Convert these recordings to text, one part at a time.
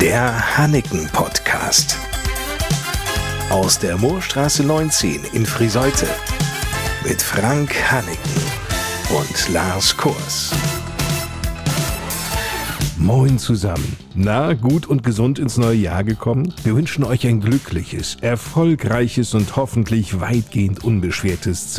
Der Hanneken-Podcast. Aus der Moorstraße 19 in Friseute. Mit Frank Hanneken und Lars Kors. Moin zusammen. Na, gut und gesund ins neue Jahr gekommen? Wir wünschen euch ein glückliches, erfolgreiches und hoffentlich weitgehend unbeschwertes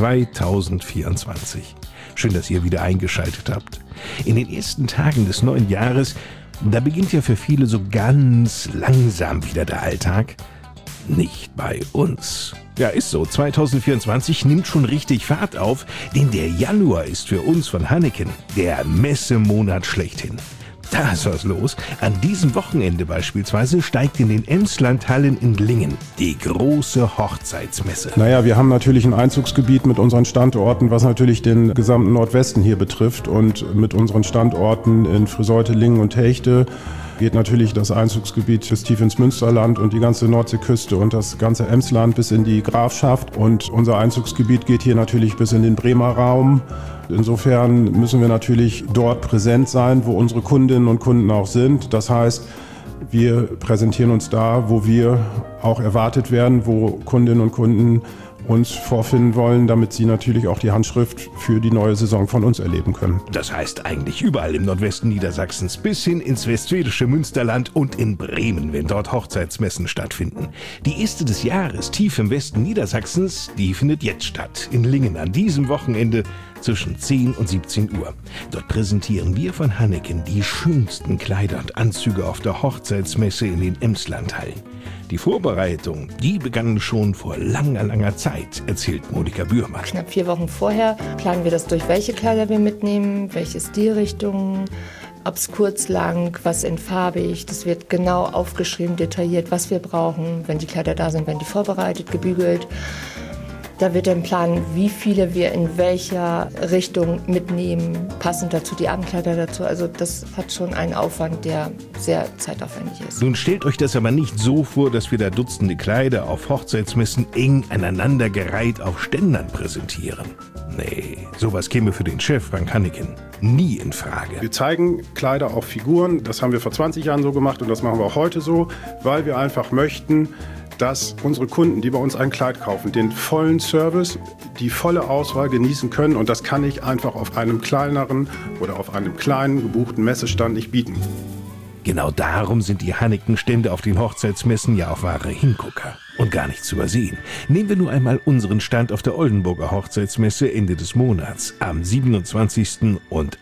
2024. Schön, dass ihr wieder eingeschaltet habt. In den ersten Tagen des neuen Jahres, da beginnt ja für viele so ganz langsam wieder der Alltag. Nicht bei uns. Ja, ist so. 2024 nimmt schon richtig Fahrt auf, denn der Januar ist für uns von Hanneken der Messemonat schlechthin. Da ist was los. An diesem Wochenende beispielsweise steigt in den Emslandhallen in Lingen die große Hochzeitsmesse. Naja, wir haben natürlich ein Einzugsgebiet mit unseren Standorten, was natürlich den gesamten Nordwesten hier betrifft. Und mit unseren Standorten in Friseute, Lingen und Hechte geht natürlich das Einzugsgebiet bis tief ins Münsterland und die ganze Nordseeküste und das ganze Emsland bis in die Grafschaft. Und unser Einzugsgebiet geht hier natürlich bis in den Bremer Raum. Insofern müssen wir natürlich dort präsent sein, wo unsere Kundinnen und Kunden auch sind. Das heißt, wir präsentieren uns da, wo wir auch erwartet werden, wo Kundinnen und Kunden uns vorfinden wollen, damit sie natürlich auch die Handschrift für die neue Saison von uns erleben können. Das heißt eigentlich überall im Nordwesten Niedersachsens bis hin ins westfälische Münsterland und in Bremen, wenn dort Hochzeitsmessen stattfinden. Die erste des Jahres tief im Westen Niedersachsens, die findet jetzt statt, in Lingen an diesem Wochenende zwischen 10 und 17 Uhr. Dort präsentieren wir von Hanneken die schönsten Kleider und Anzüge auf der Hochzeitsmesse in den Emslandhallen. Die Vorbereitung, die begann schon vor langer Zeit, erzählt Monika Bührmann. Knapp 4 Wochen vorher planen wir das durch, welche Kleider wir mitnehmen, welche Stilrichtungen, ob es kurz, lang, was in farbig. Das wird genau aufgeschrieben, detailliert, was wir brauchen. Wenn die Kleider da sind, werden die vorbereitet, gebügelt. Da wird dann planen, wie viele wir in welcher Richtung mitnehmen, passend dazu die Abendkleider dazu. Also das hat schon einen Aufwand, der sehr zeitaufwendig ist. Nun stellt euch das aber nicht so vor, dass wir da Dutzende Kleider auf Hochzeitsmessen eng aneinandergereiht auf Ständern präsentieren. Nee, sowas käme für den Chef Frank Hanneken nie in Frage. Wir zeigen Kleider auf Figuren, das haben wir vor 20 Jahren so gemacht und das machen wir auch heute so, weil wir einfach möchten, dass unsere Kunden, die bei uns ein Kleid kaufen, den vollen Service, die volle Auswahl genießen können. Und das kann ich einfach auf einem kleineren oder auf einem kleinen gebuchten Messestand nicht bieten. Genau darum sind die Hanneken-Stände auf den Hochzeitsmessen ja auch wahre Hingucker. Und gar nicht zu übersehen. Nehmen wir nur einmal unseren Stand auf der Oldenburger Hochzeitsmesse Ende des Monats am 27. und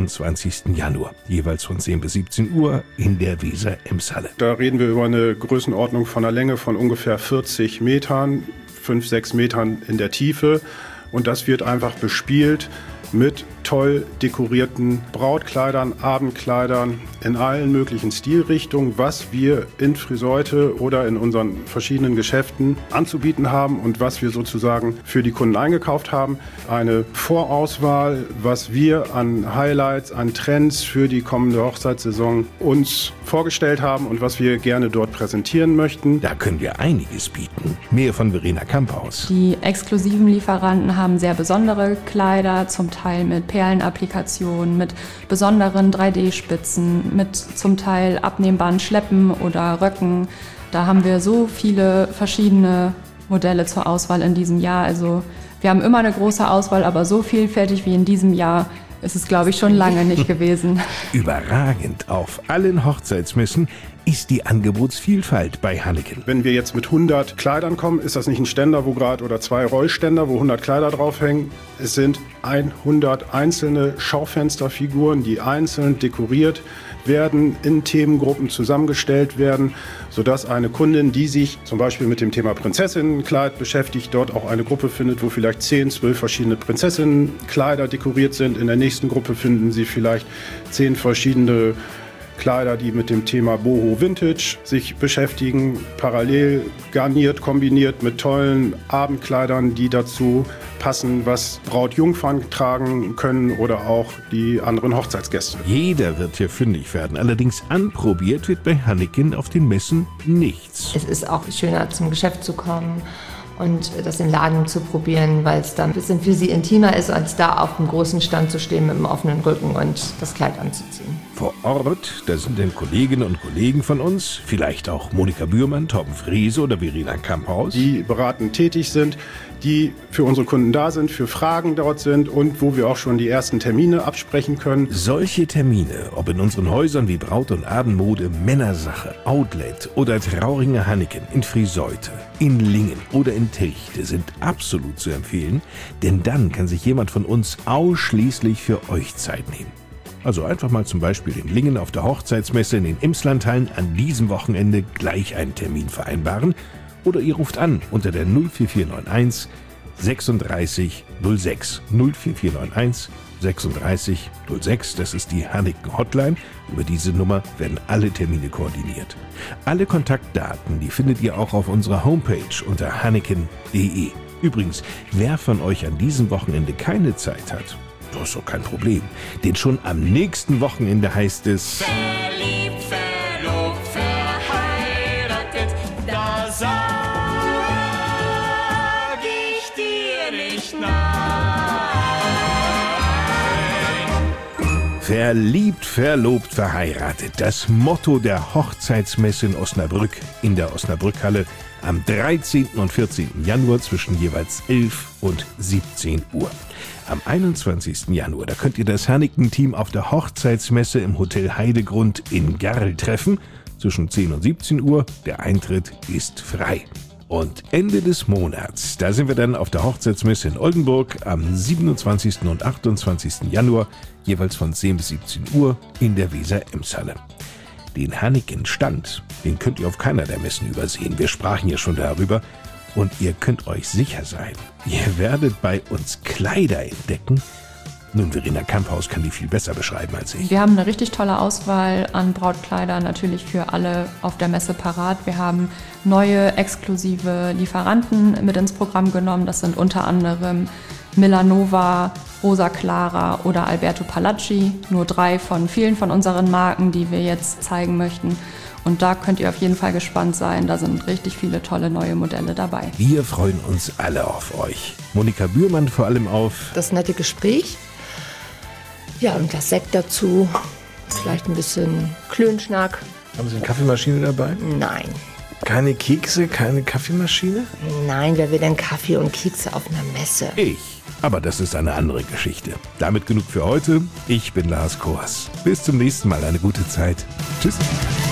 28. Januar. Jeweils von 10 bis 17 Uhr in der Weser-Ems-Halle. Da reden wir über eine Größenordnung von einer Länge von ungefähr 40 Metern, 5-6 Metern in der Tiefe. Und das wird einfach bespielt mit toll dekorierten Brautkleidern, Abendkleidern in allen möglichen Stilrichtungen, was wir in Friseute oder in unseren verschiedenen Geschäften anzubieten haben und was wir sozusagen für die Kunden eingekauft haben. Eine Vorauswahl, was wir an Highlights, an Trends für die kommende Hochzeitssaison uns vorgestellt haben und was wir gerne dort präsentieren möchten. Da können wir einiges bieten. Mehr von Verena Kamphaus. Die exklusiven Lieferanten haben sehr besondere Kleider, zum Teil mit Perlenapplikationen, mit besonderen 3D-Spitzen, mit zum Teil abnehmbaren Schleppen oder Röcken. Da haben wir so viele verschiedene Modelle zur Auswahl in diesem Jahr. Also wir haben immer eine große Auswahl, aber so vielfältig wie in diesem Jahr ist es, glaube ich, schon lange nicht gewesen. Überragend auf allen Hochzeitsmessen ist die Angebotsvielfalt bei Hanneken. Wenn wir jetzt mit 100 Kleidern kommen, ist das nicht ein Ständer, oder 2 Rollständer, wo 100 Kleider draufhängen. Es sind 100 einzelne Schaufensterfiguren, die einzeln dekoriert werden, in Themengruppen zusammengestellt werden, sodass eine Kundin, die sich zum Beispiel mit dem Thema Prinzessinnenkleid beschäftigt, dort auch eine Gruppe findet, wo vielleicht 10, 12 verschiedene Prinzessinnenkleider dekoriert sind. In der nächsten Gruppe finden sie vielleicht 10 verschiedene Kleider, die mit dem Thema Boho Vintage sich beschäftigen, parallel garniert, kombiniert mit tollen Abendkleidern, die dazu passen, was Brautjungfern tragen können oder auch die anderen Hochzeitsgäste. Jeder wird hier fündig werden, allerdings anprobiert wird bei Hanneken auf den Messen nichts. Es ist auch schöner, zum Geschäft zu kommen und das im Laden zu probieren, weil es dann ein bisschen für sie intimer ist, als da auf dem großen Stand zu stehen mit dem offenen Rücken und das Kleid anzuziehen. Vor Ort, da sind dann Kolleginnen und Kollegen von uns, vielleicht auch Monika Bührmann, Torben Frese oder Verena Kamphaus, die beratend tätig sind, die für unsere Kunden da sind, für Fragen dort sind und wo wir auch schon die ersten Termine absprechen können. Solche Termine, ob in unseren Häusern wie Braut- und Abendmode, Männersache, Outlet oder Trauringer Hanneken, in Friseute, in Lingen oder in Tilchte, sind absolut zu empfehlen, denn dann kann sich jemand von uns ausschließlich für euch Zeit nehmen. Also einfach mal zum Beispiel in Lingen auf der Hochzeitsmesse in den Imslandhallen an diesem Wochenende gleich einen Termin vereinbaren oder ihr ruft an unter der 04491 36 06 04491 36 06, das ist die Hanneken Hotline. Über diese Nummer werden alle Termine koordiniert. Alle Kontaktdaten, die findet ihr auch auf unserer Homepage unter hanneken.de. Übrigens, wer von euch an diesem Wochenende keine Zeit hat, das ist doch kein Problem, denn schon am nächsten Wochenende heißt es Verliebt, verlobt, verheiratet, da sag ich dir nicht nein. Verliebt, verlobt, verheiratet. Das Motto der Hochzeitsmesse in Osnabrück, in der Osnabrückhalle, am 13. und 14. Januar zwischen jeweils 11 und 17 Uhr. Am 21. Januar, da könnt ihr das Hanneken-Team auf der Hochzeitsmesse im Hotel Heidegrund in Garl treffen, zwischen 10 und 17 Uhr. Der Eintritt ist frei. Und Ende des Monats, da sind wir dann auf der Hochzeitsmesse in Oldenburg am 27. und 28. Januar, jeweils von 10 bis 17 Uhr in der Weser-Ems-Halle. Den Hanneken-Stand, den könnt ihr auf keiner der Messen übersehen. Wir sprachen ja schon darüber. Und ihr könnt euch sicher sein, ihr werdet bei uns Kleider entdecken. Nun, Verena Kamphaus kann die viel besser beschreiben als ich. Wir haben eine richtig tolle Auswahl an Brautkleidern natürlich für alle auf der Messe parat. Wir haben neue exklusive Lieferanten mit ins Programm genommen. Das sind unter anderem Millanova, Rosa Clara oder Alberto Palacci. Nur 3 von vielen von unseren Marken, die wir jetzt zeigen möchten. Und da könnt ihr auf jeden Fall gespannt sein. Da sind richtig viele tolle neue Modelle dabei. Wir freuen uns alle auf euch. Monika Bührmann vor allem auf Das nette Gespräch. Ja, und das Sekt dazu. Vielleicht ein bisschen Klönschnack. Haben Sie eine Kaffeemaschine dabei? Nein. Keine Kekse, keine Kaffeemaschine? Nein, wer will denn Kaffee und Kekse auf einer Messe? Ich. Aber das ist eine andere Geschichte. Damit genug für heute. Ich bin Lars Kors. Bis zum nächsten Mal. Eine gute Zeit. Tschüss.